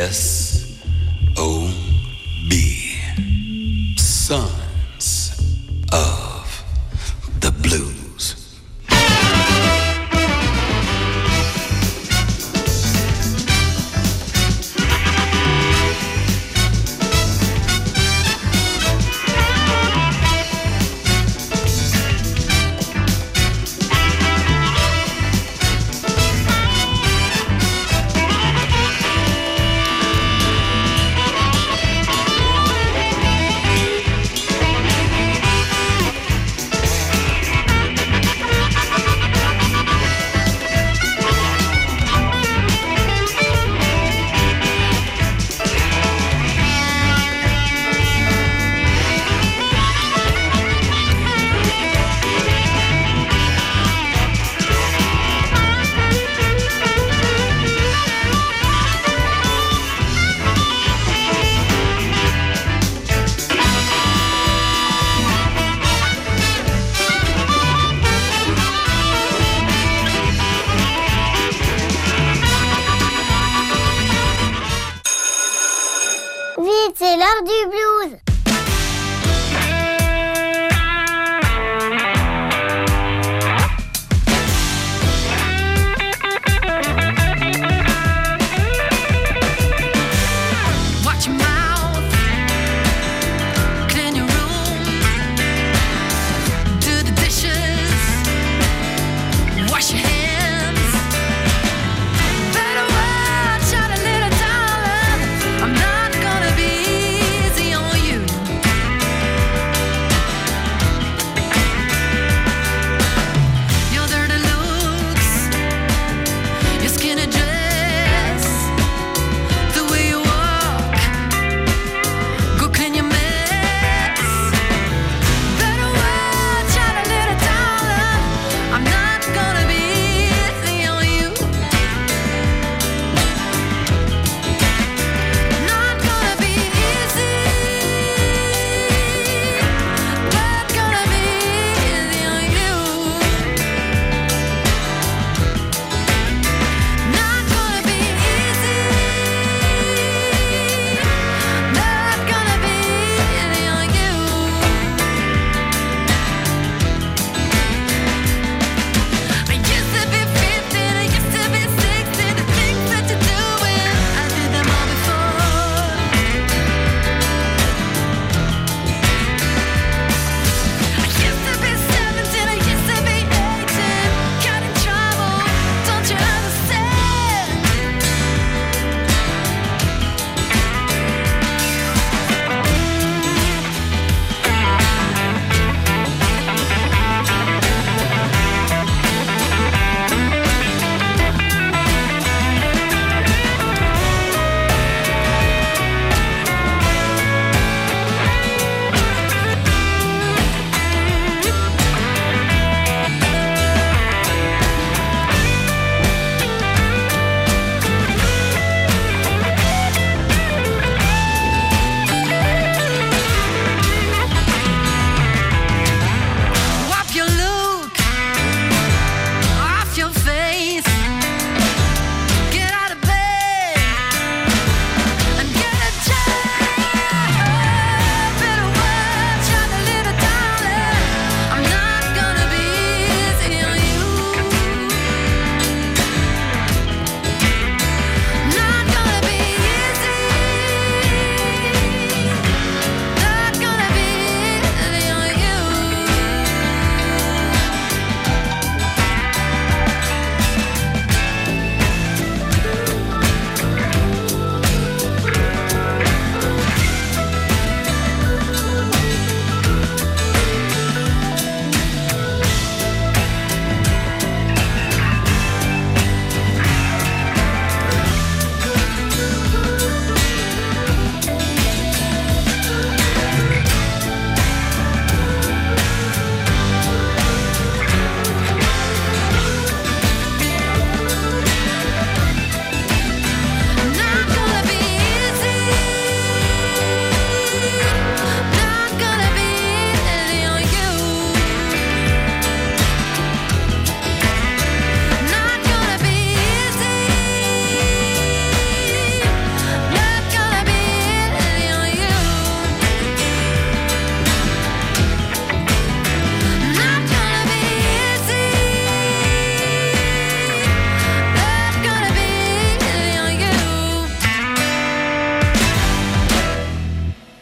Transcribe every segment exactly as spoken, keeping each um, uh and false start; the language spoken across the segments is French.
S O B. Sons of the Blues. C'est l'heure du blues. Watch your mouth, clean your room, do the dishes, wash your hands. Better watch out a little darling, I'm not gonna be easy on you.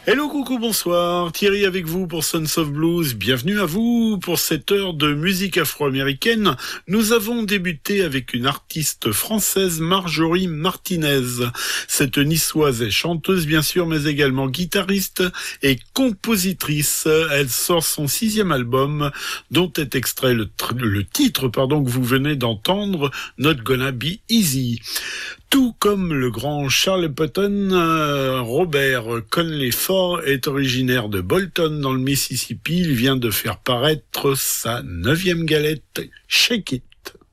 Hello, coucou, bonsoir. Thierry avec vous pour Sons of Blues. Bienvenue à vous pour cette heure de musique afro-américaine. Nous avons débuté avec une artiste française, Marjorie Martinez. Cette niçoise est chanteuse, bien sûr, mais également guitariste et compositrice. Elle sort son sixième album, dont est extrait le, tr- le titre, pardon, que vous venez d'entendre, Not Gonna Be Easy. Tout comme le grand Charles Patton, euh, Robert Conley Ford est originaire de Bolton dans le Mississippi. Il vient de faire paraître sa neuvième galette, Shake It.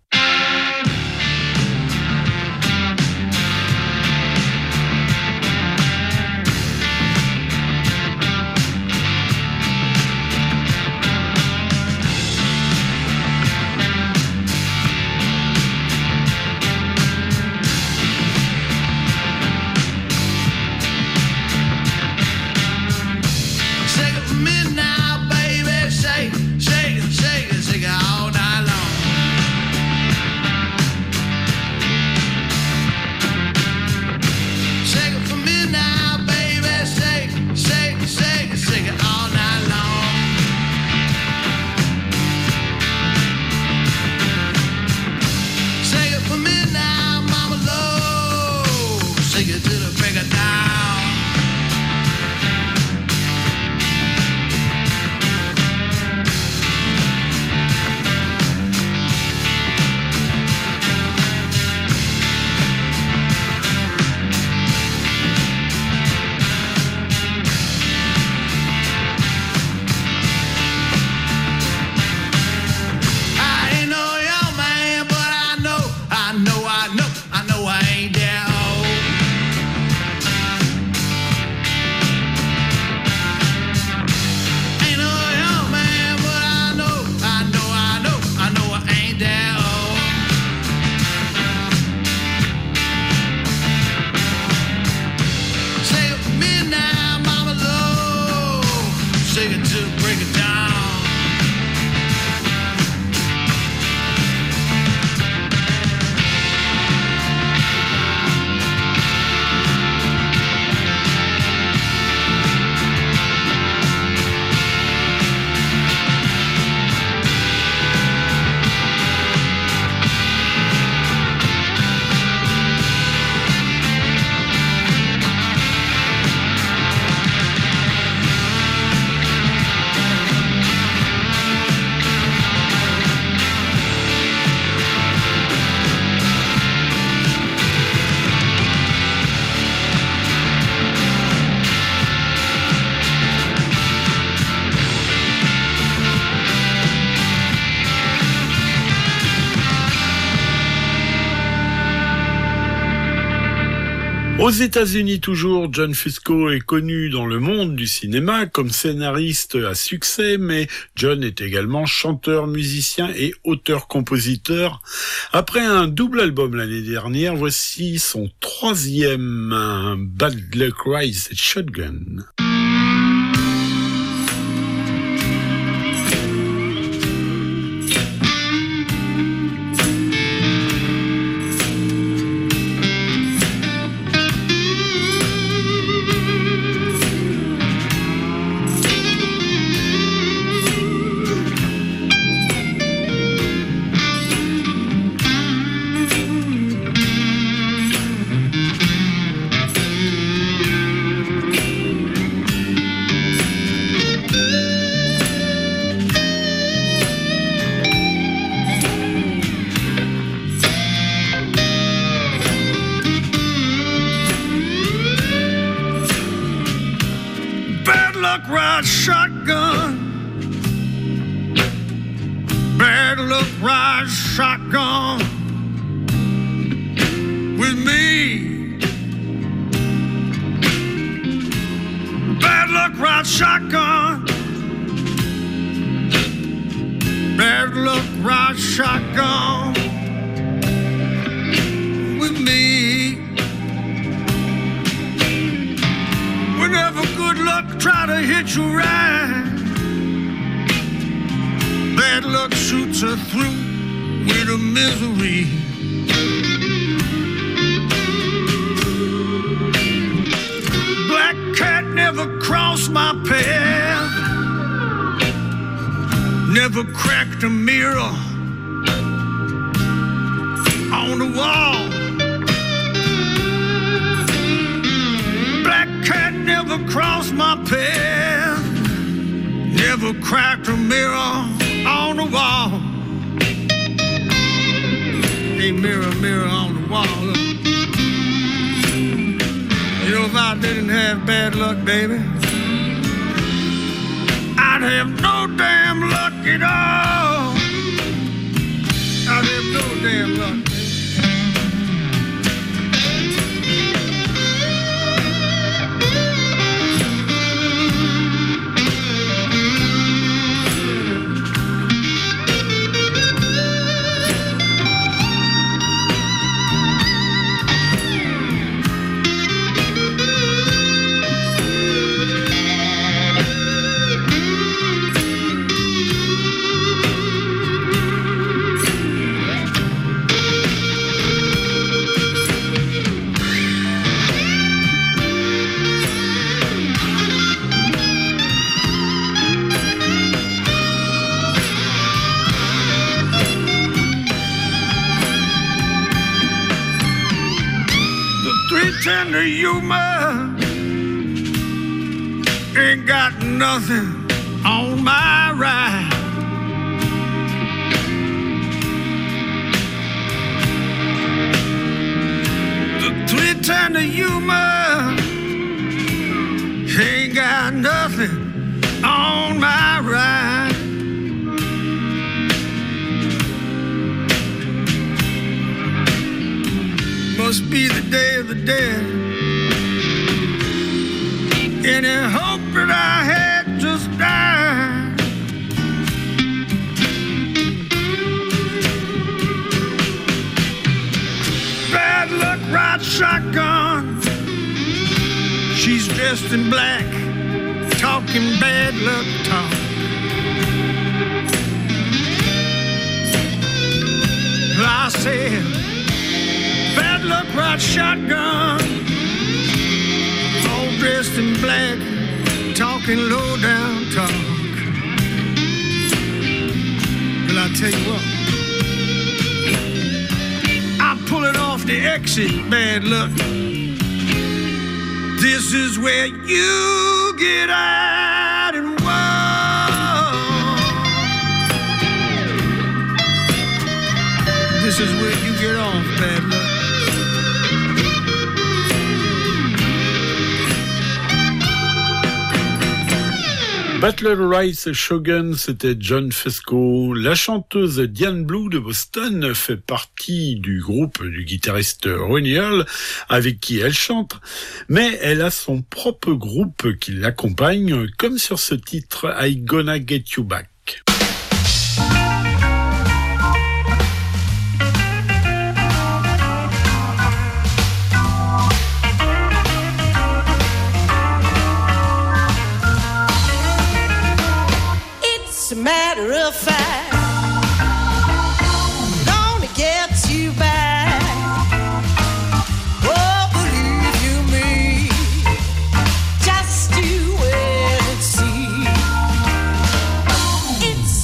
Aux États-Unis toujours, John Fusco est connu dans le monde du cinéma comme scénariste à succès, mais John est également chanteur, musicien et auteur-compositeur. Après un double album l'année dernière, voici son troisième, Bad Luck Rise Shotgun. Never crawl never cracked a mirror on the wall. Black cat never crossed my path, never cracked a mirror on the wall. Hey, mirror, mirror on the wall. Look. You know, if I didn't have bad luck, baby, I'd have no damn luck at all. I'd have no damn luck. Tender humor ain't got nothing on my ride. The three tender humor ain't got nothing on my ride. Must be the day of the dead. Any hope that I had just died. Bad luck ride shotgun. She's dressed in black, talking bad luck talk. I said, bad luck ride shotgun, all dressed in black, talking low down talk. Well, I tell you what, I pull it off the exit, bad luck. This is where you get out and walk. This is where you get off, bad luck. Battle Rice Shogun, c'était John Fesco. La chanteuse Diane Blue de Boston fait partie du groupe du guitariste Ronnie Earl, avec qui elle chante, mais elle a son propre groupe qui l'accompagne, comme sur ce titre I Gonna Get You Back. As a matter of fact, I'm gonna get you back. Oh, believe you me, just you wait and see. It's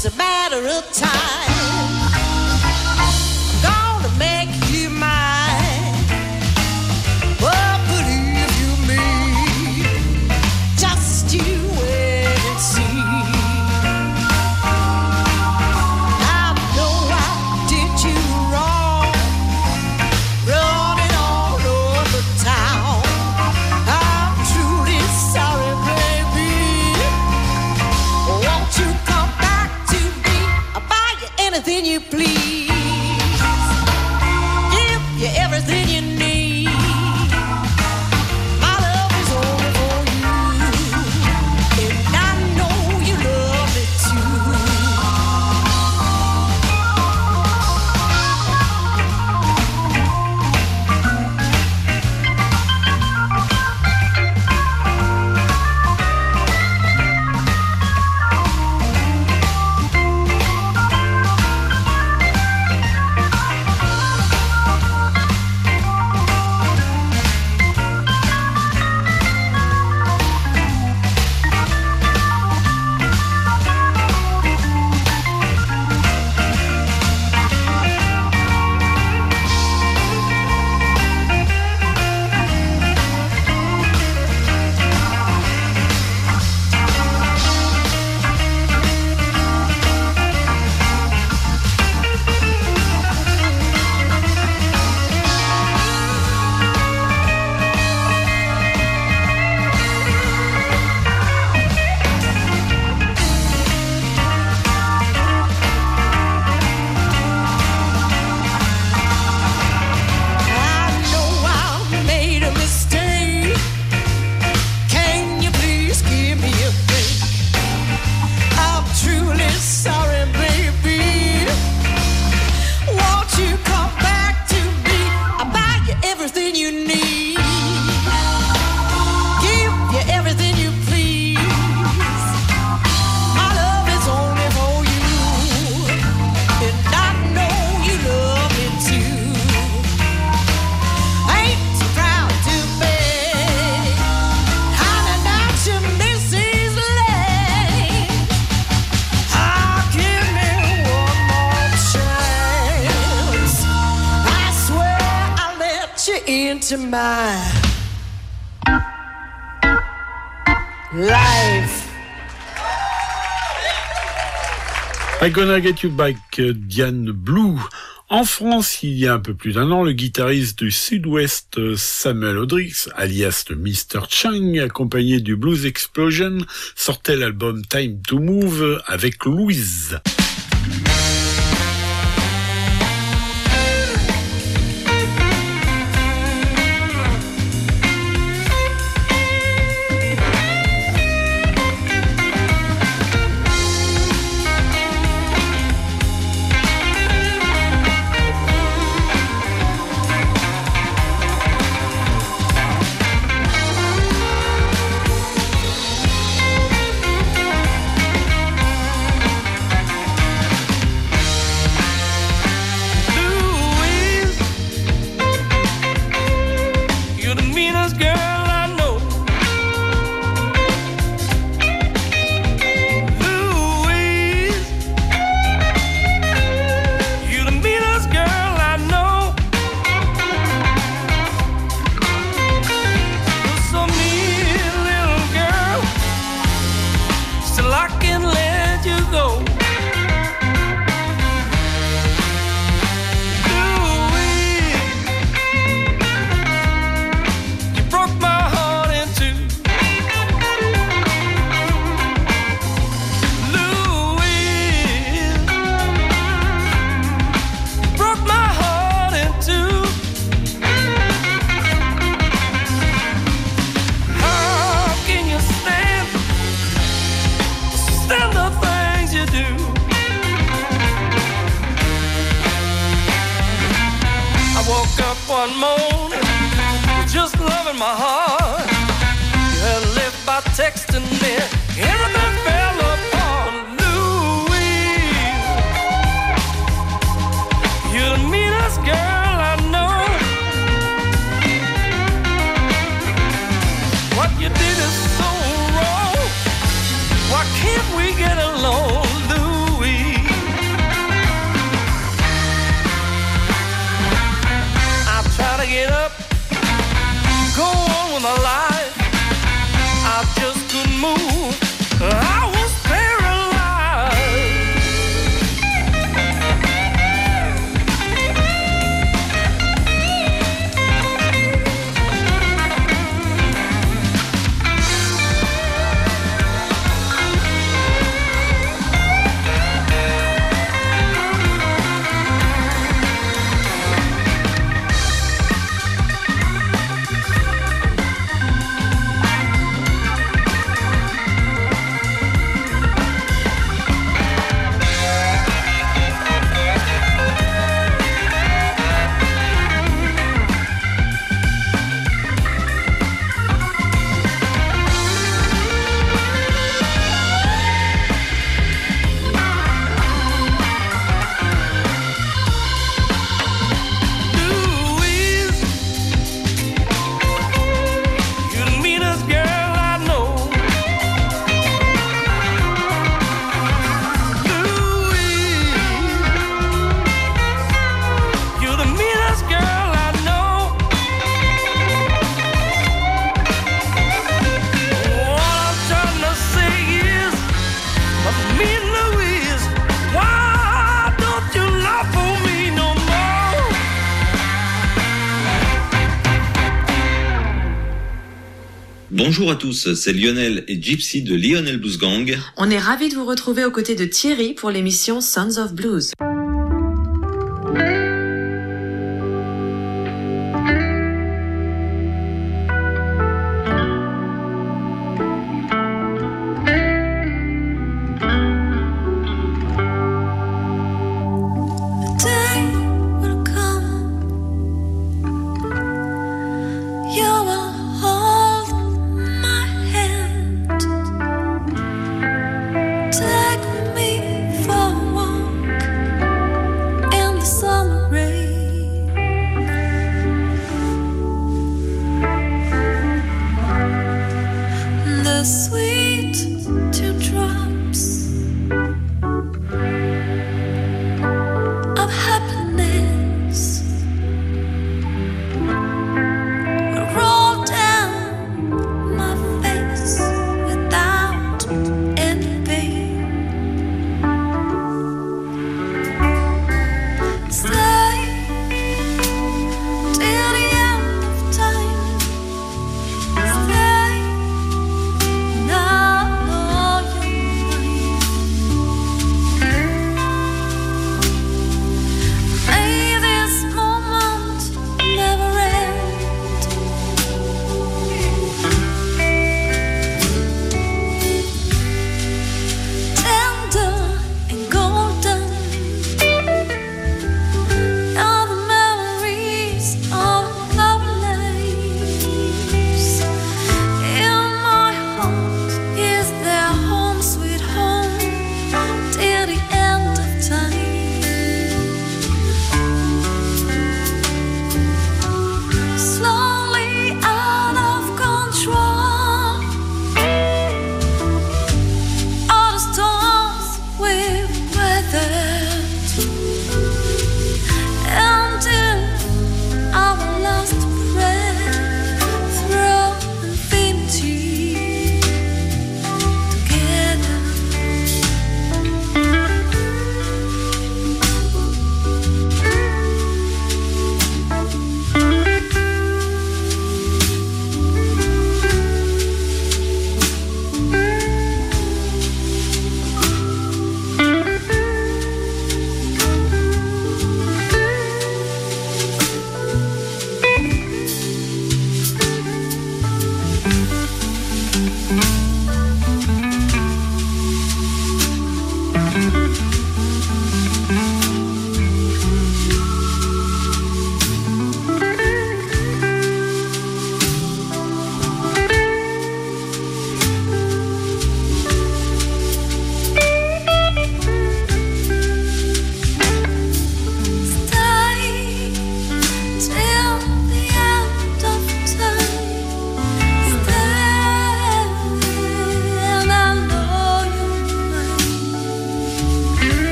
my life. I'm Gonna Get You Back, Diane Blue. En France, il y a un peu plus d'un an, le guitariste du Sud-Ouest Samuel Hendrix, alias le mister Chang, accompagné du Blues Explosion, sortait l'album Time to Move avec Louise. Bonjour à tous, c'est Lionel et Gypsy de Lionel Blues Gang. On est ravis de vous retrouver aux côtés de Thierry pour l'émission Sons of Blues. Take me for a walk.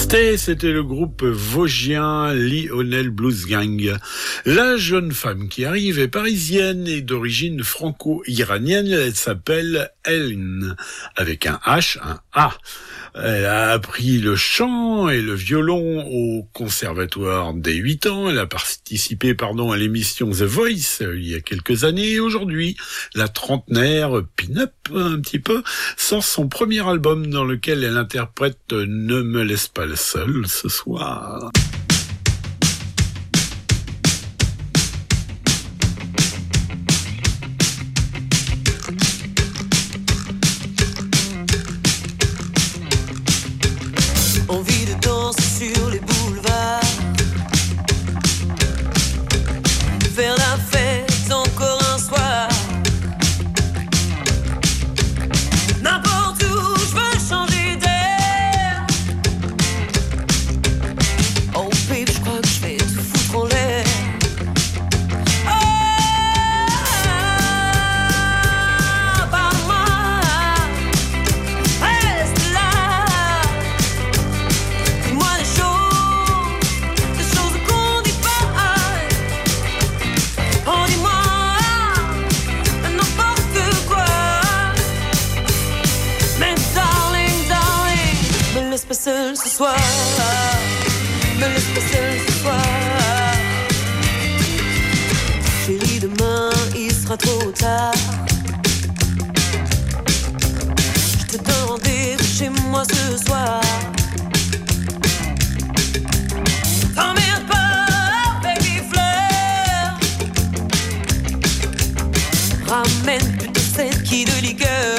Stay, c'était le groupe vosgien Lionel Blues Gang. La jeune femme qui arrive est parisienne et d'origine franco-iranienne. Elle s'appelle Hélène, avec un H, un A. Elle a appris le chant et le violon au conservatoire dès huit ans. Elle a participé, pardon, à l'émission The Voice il y a quelques années. Et aujourd'hui, la trentenaire pin-up, un petit peu, sort son premier album dans lequel elle interprète Ne me laisse pas le seul ce soir. Envie de danser sur les boulevards, faire la fête encore un soir. N'importe où, je veux changer d'air. Oh baby, je crois que je vais tout foutre en l'air. Pas seul ce soir, me laisse pas seul ce soir. Chérie, demain il sera trop tard. Je te donne rendez-vous chez moi ce soir. T'emmerde pas avec des fleurs. Ramène plutôt celle qui de liqueur.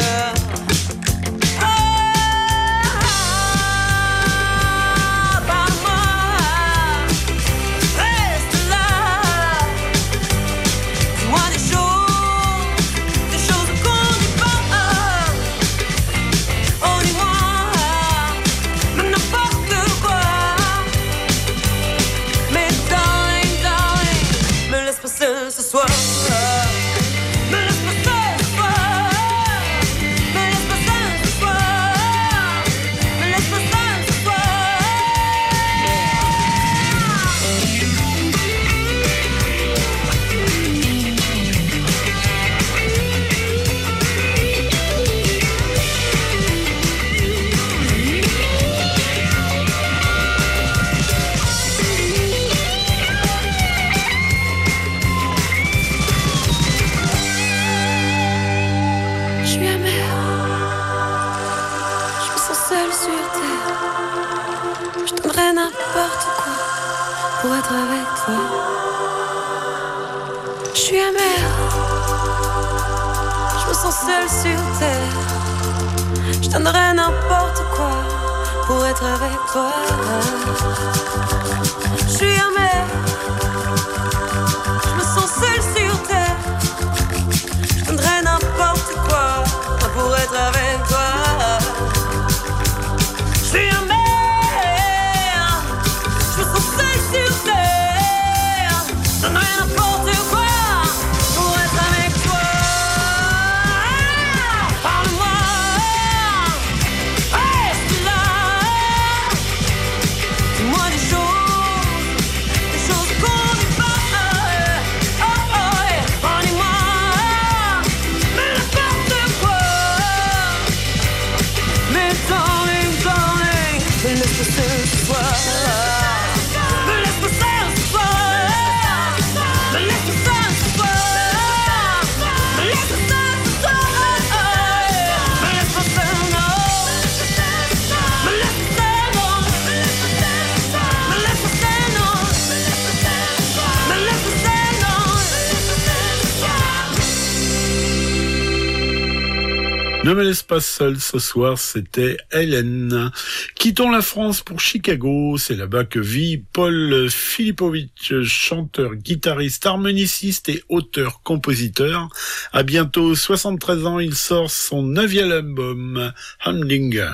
Ce soir, me laisse pas seul ce soir, me laisse pas seul ce soir, me laisse pas seul ce soir. N'importe quoi pour être avec toi. Je suis amère, je me sens seule sur terre. Je donnerais n'importe quoi pour être avec toi. Je suis amère, je me sens seule sur terre. Je donnerais n'importe quoi pour être avec toi. Je suis amère. Sur terre, donnerais n'importe quoi pour être avec toi. Parle-moi, reste là. Dis-moi des choses, des choses qu'on dit pas. Oh oh, oh dis-moi, mais n'importe quoi. Mais darling, darling, me laisse pas seul ce soir. Ne me laisse pas seul ce soir, c'était Hélène. Quittons la France pour Chicago, c'est là-bas que vit Paul Filipovitch, chanteur, guitariste, harmoniciste et auteur-compositeur. À bientôt soixante-treize ans, il sort son neuvième album, Humdinger.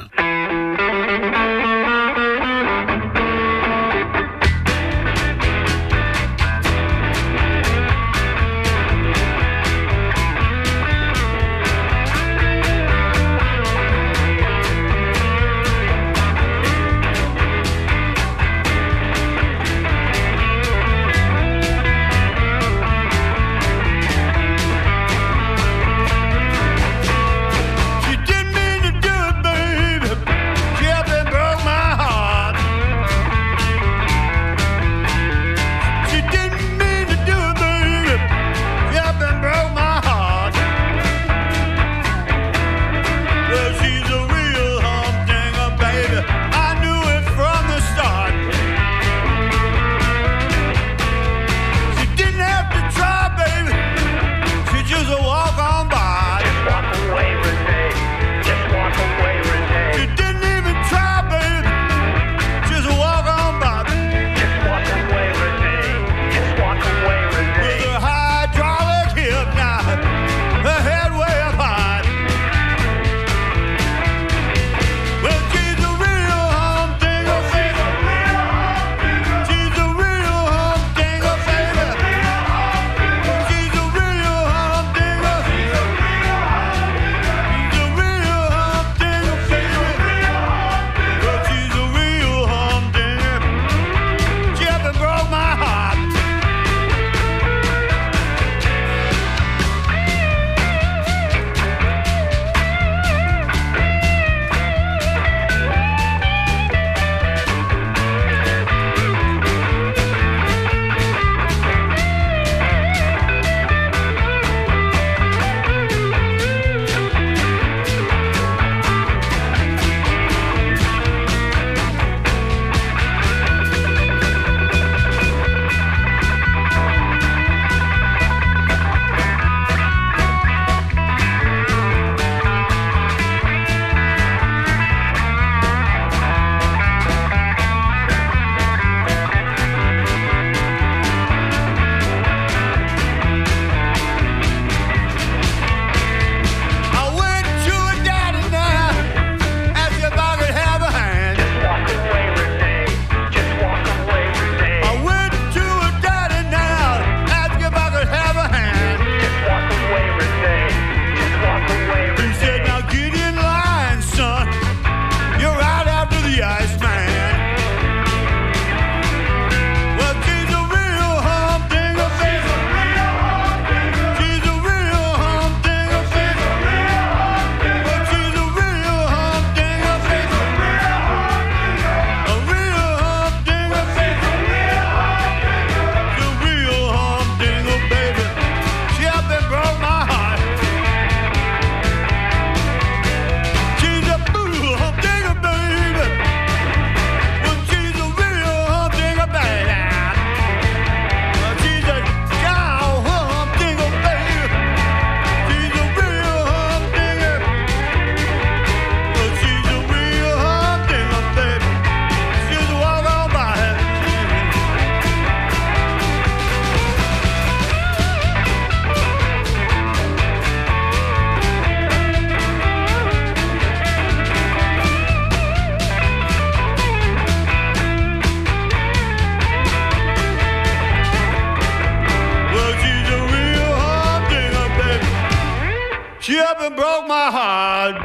You up and broke my heart.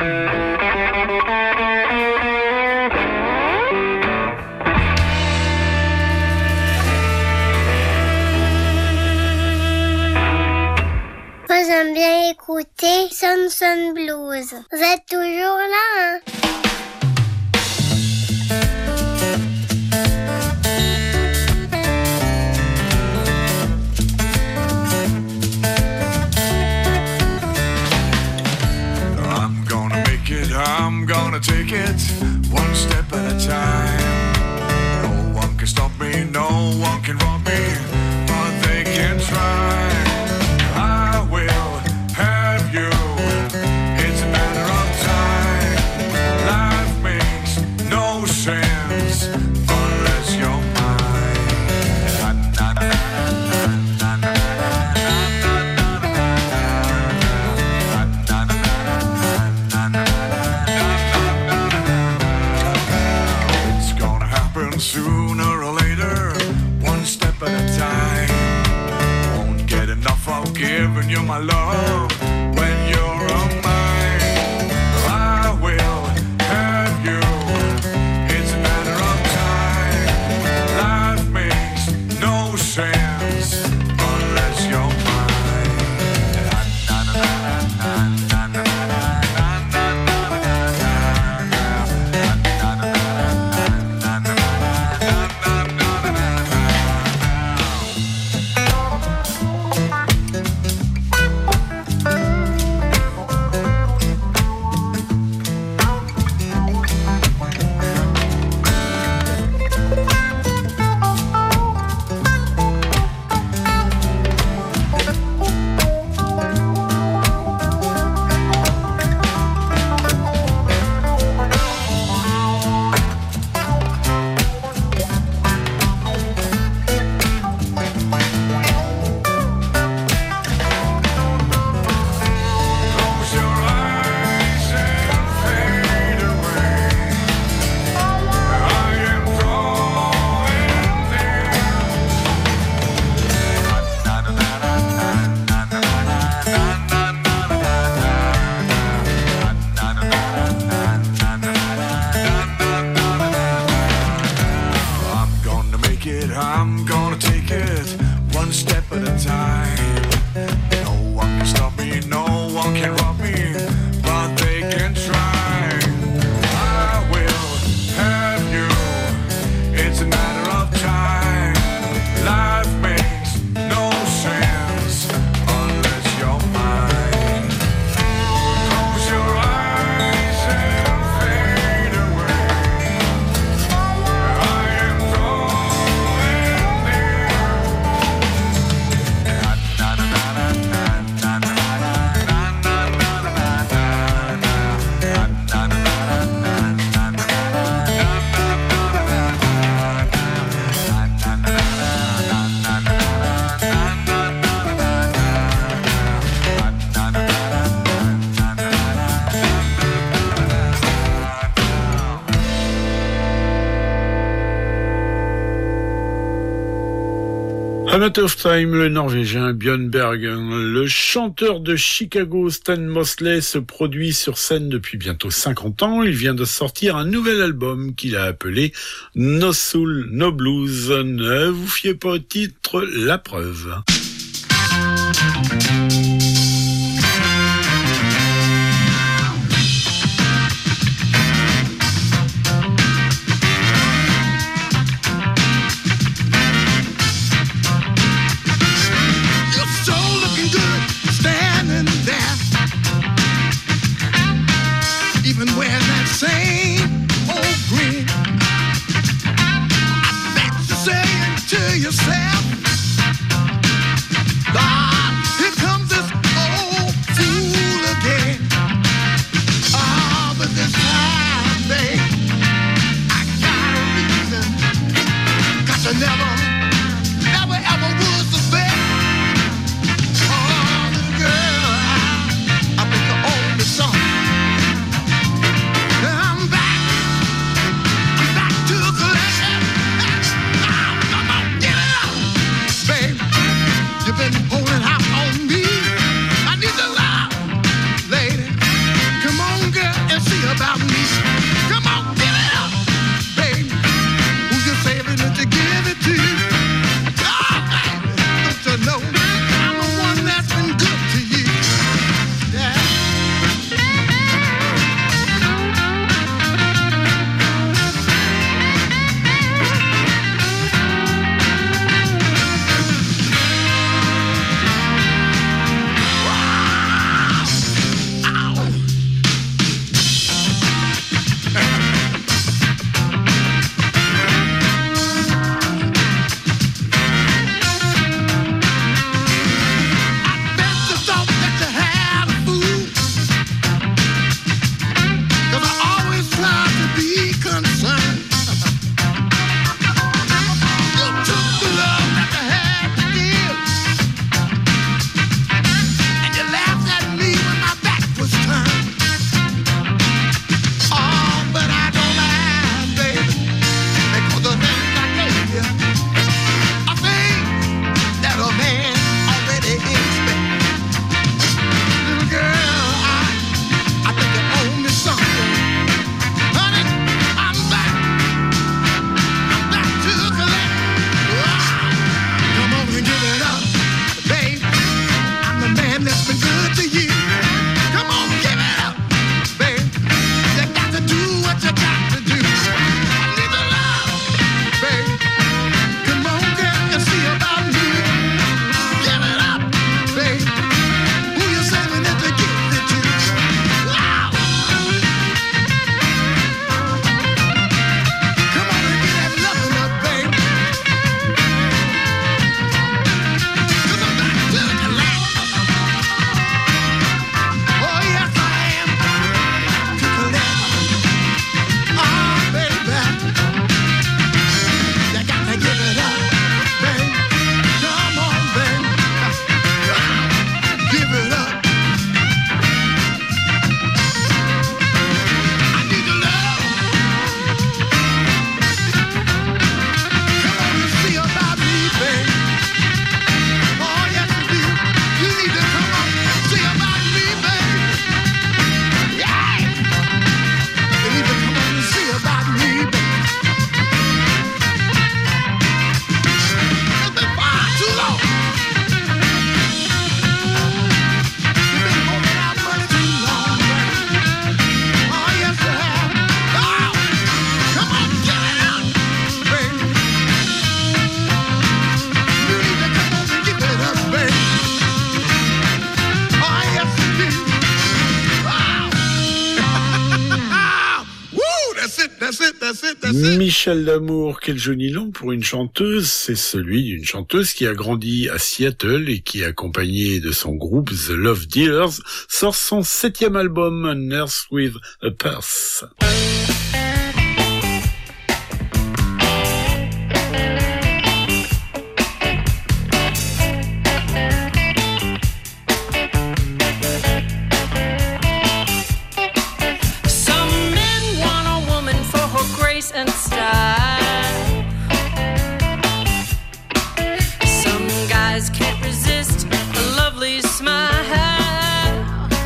Moi, j'aime bien écouter Sun Sun Blues. Vous êtes toujours là, hein? I'm gonna make it, I'm gonna take it one step at a time. No one can stop me, no one can rob me, but they can try. I will have you, it's a matter of time. Life makes no sense unless you're mine. Na, na, na, na, na, it's gonna happen sooner or later, one step at a time. Won't get enough of giving you my love when you're on mine. I will have you, it's a matter of time. Life makes no sense unless you're mine. Na, na, na, na, na, na, close your eyes and fade away. I am drawing near. Na, na, na, na, na, na, na, na, na, na, I'm gonna make it, I'm gonna take it one step at a time. No one can stop me, no one can rob me, but they can try. I will have you, it's a matter of time. Life makes no sense unless you're mine. Close your eyes and fade away. I am drawing near. Na, na, na, na, na, na, na, A Matter of Time, le Norvégien Björn Bergen, le chanteur de Chicago Stan Mosley se produit sur scène depuis bientôt cinquante ans. Il vient de sortir un nouvel album qu'il a appelé No Soul, No Blues. Ne vous fiez pas au titre, la preuve. You're so looking good, standing there, even wearing that same old grin. I bet you're saying to yourself, "Ah, here comes this old fool again." Ah, but this time, babe, I got a reason, 'cause I never, never ever would suspect. Oh, little girl, I, I think you owe me something. I'm back, I'm back to collection. Ah, come on, get it up, babe. You've been holding out on me. I need to lie, Michel D'Amour, quel joli nom pour une chanteuse. C'est celui d'une chanteuse qui a grandi à Seattle et qui, accompagnée de son groupe The Love Dealers, sort son septième album, Nurse with a Purse. And style. Some guys can't resist a lovely smile,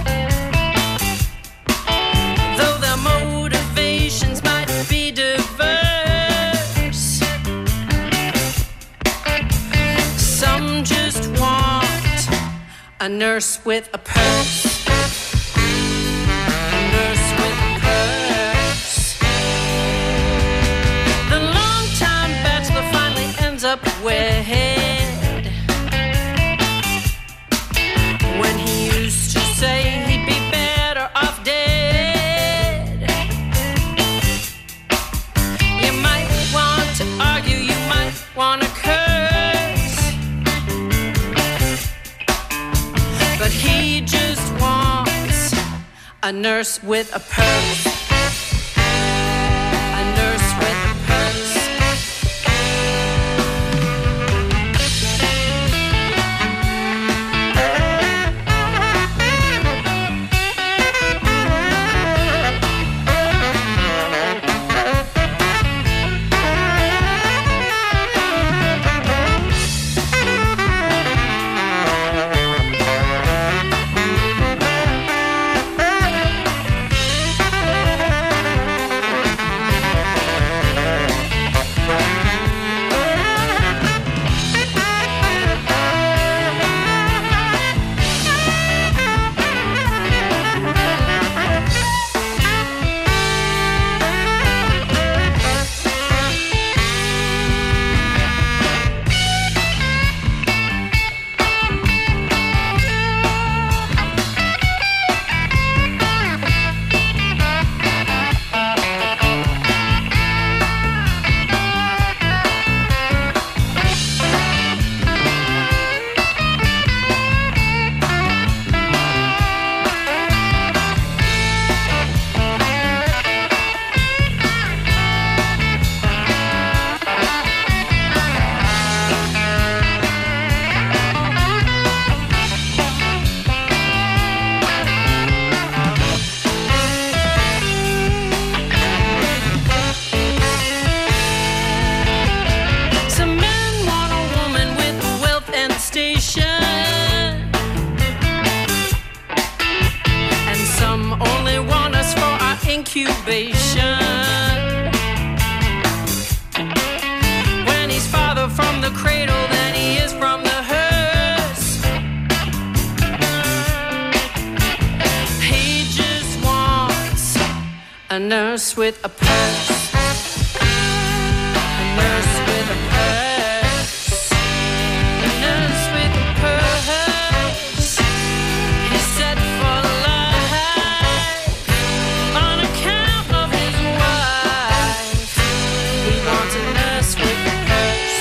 though their motivations might be diverse. Some just want a nurse with a purse. A nurse with a purse. Up wed when he used to say he'd be better off dead. You might want to argue, you might want to curse, but he just wants a nurse with a purse. A nurse with a purse. Incubation. When he's farther from the cradle than he is from the hearse, he just wants a nurse with a purse. A nurse with a purse. A nurse with a purse. He's set for life on account of his wife. He wants a nurse with a purse.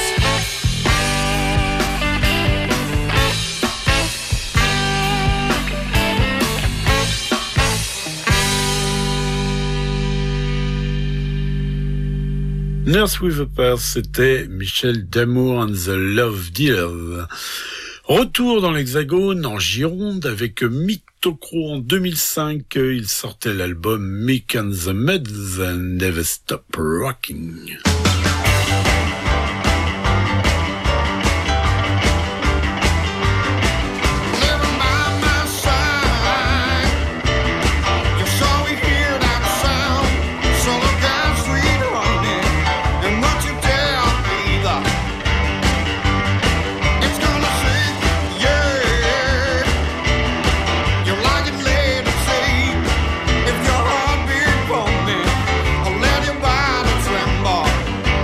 Nurse with a Purse, c'était Michel D'Amour and the Love Dealers. Retour dans l'Hexagone, en Gironde, avec Mitocro en deux mille cinq. Il sortait l'album Mick and the Meds and Never Stop Rocking. If your heart beat for me, I'll let your body tremble.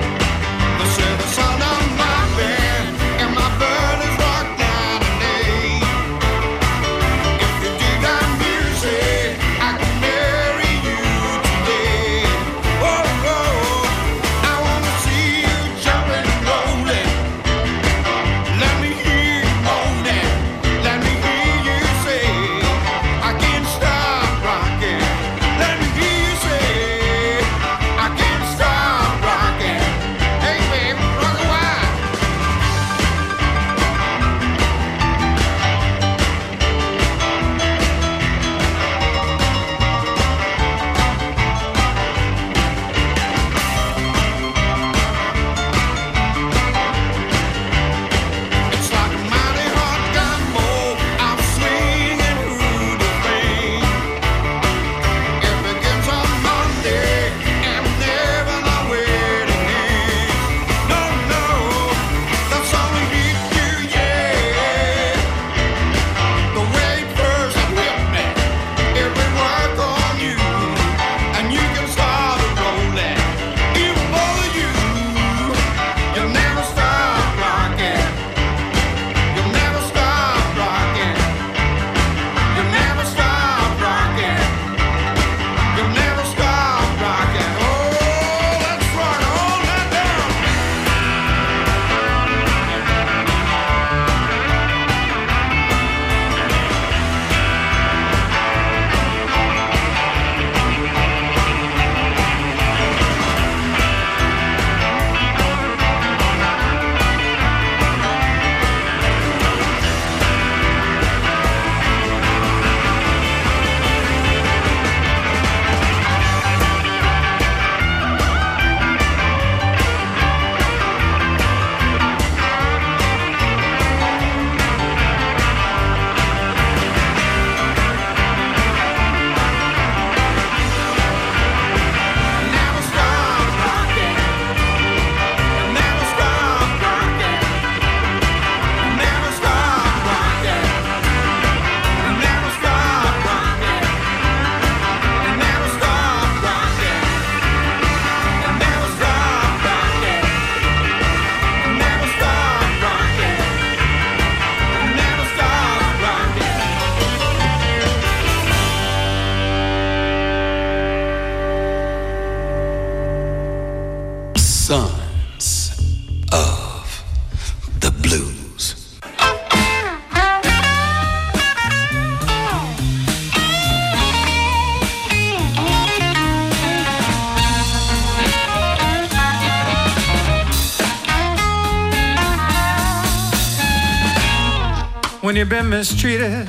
when you've been mistreated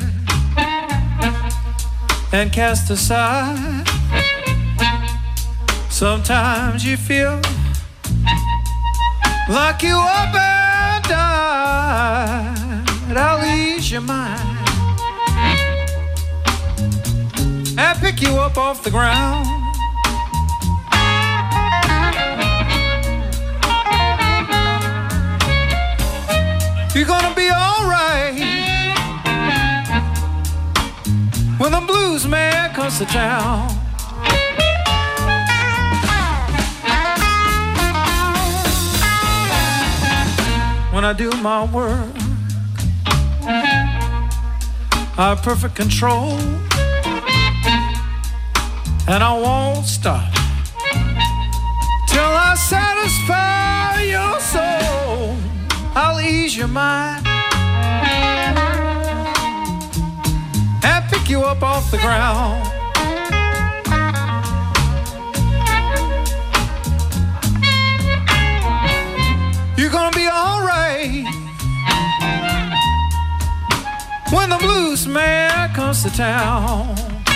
and cast aside. Sometimes you feel like you up and died. I'll ease your mind and pick you up off the ground. You're gonna be alright when the blues man comes to town. When I do my work, I have perfect control, and I won't stop till I satisfy your soul. I'll ease your mind and pick you up off the ground. You're gonna be alright when the blues man comes to town.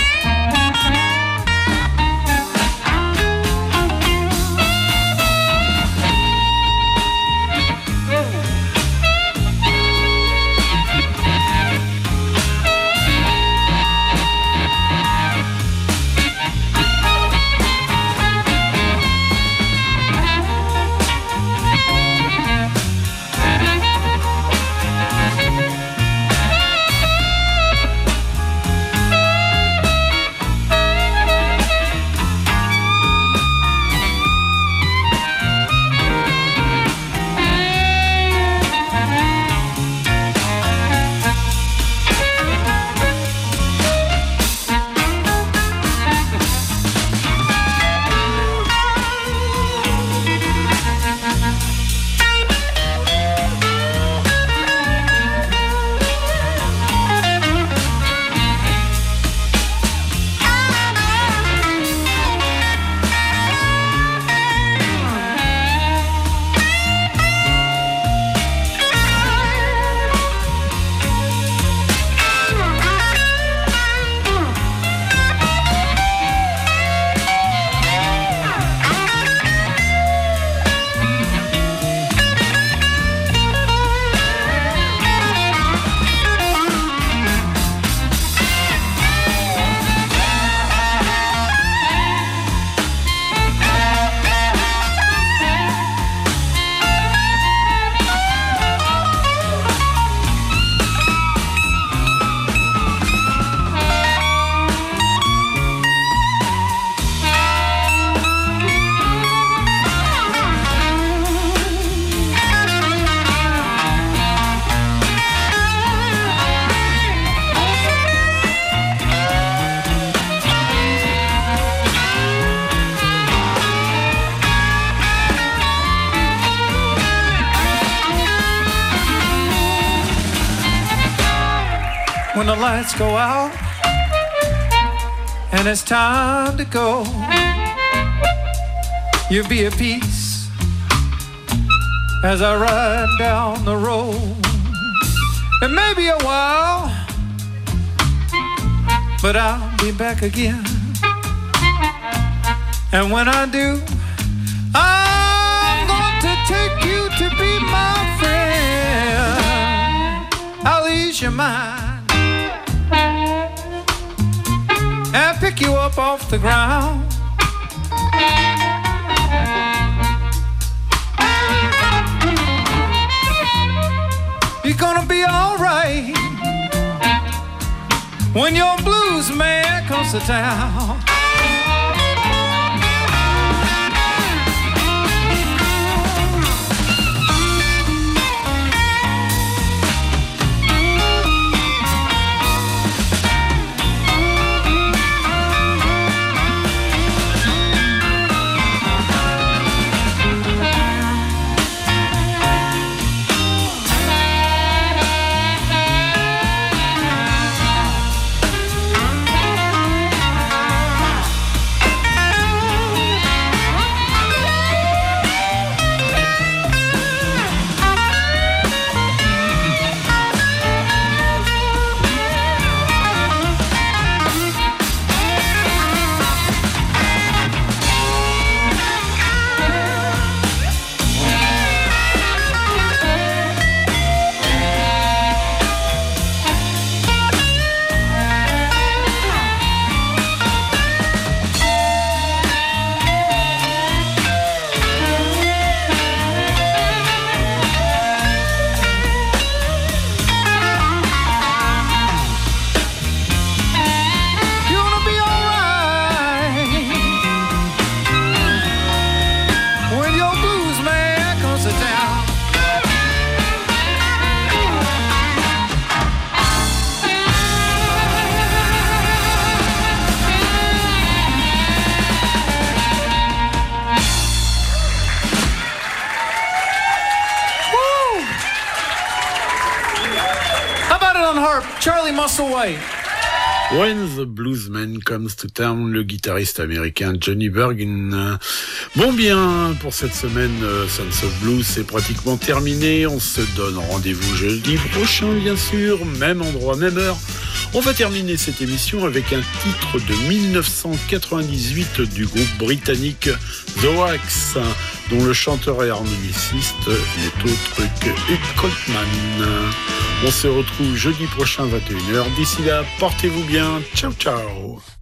When the lights go out and it's time to go, you'll be at peace as I ride down the road. It may be a while, but I'll be back again. And when I do, I'm going to take you to be my friend. I'll ease your mind and pick you up off the ground. You're gonna be alright when your blues man comes to town. Charlie Musselwhite. When the Bluesman Comes to Town, le guitariste américain Johnny Bergen. Bon bien, pour cette semaine, euh, Sons of Blues, c'est pratiquement terminé. On se donne rendez-vous jeudi prochain, bien sûr, même endroit, même heure. On va terminer cette émission avec un titre de dix-neuf cent quatre-vingt-dix-huit du groupe britannique The Wax, dont le chanteur et harmoniciste n'est autre que Hugh Coltman. On se retrouve jeudi prochain, vingt et une heures. D'ici là, portez-vous bien. Ciao, ciao.